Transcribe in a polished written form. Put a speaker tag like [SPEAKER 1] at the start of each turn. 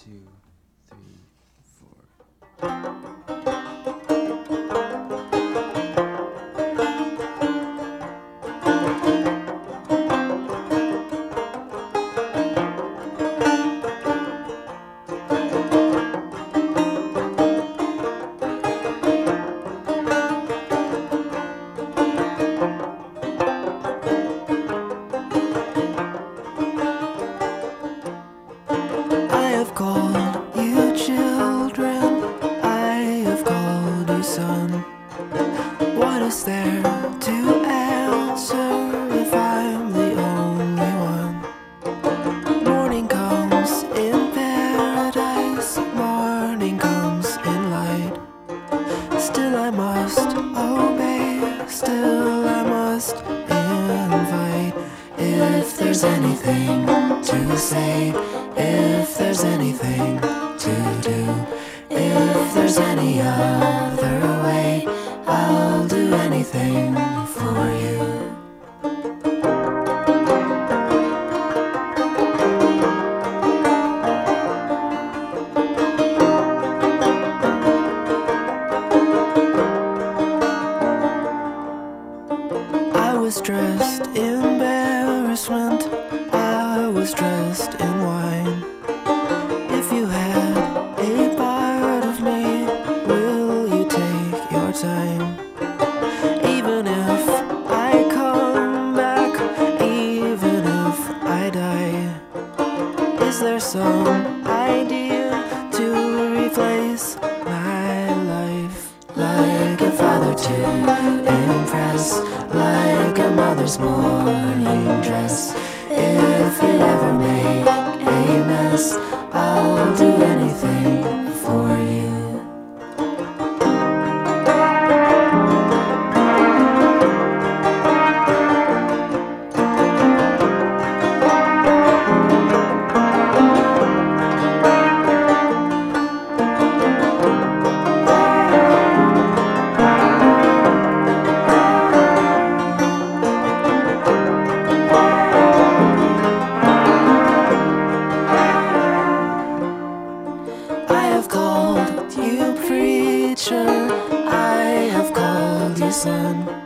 [SPEAKER 1] two, three, four.
[SPEAKER 2] I have called you children, I have called you son. What is there to answer if I'm the only one? Morning comes in paradise, morning comes in light. Still I must obey, still I must invite. If there's anything to say, if there's anything to do, if there's any other way, I'll do anything for you. I was dressed in embarrassment, I was dressed in wine. If you had a part of me, will you take your time? Even if I come back, even if I die, is there some idea to replace my life? Like a father to impress, like a mother's morning dress. If it ever make a mess, I'll do anything for you. I have called you preacher, I have called you son.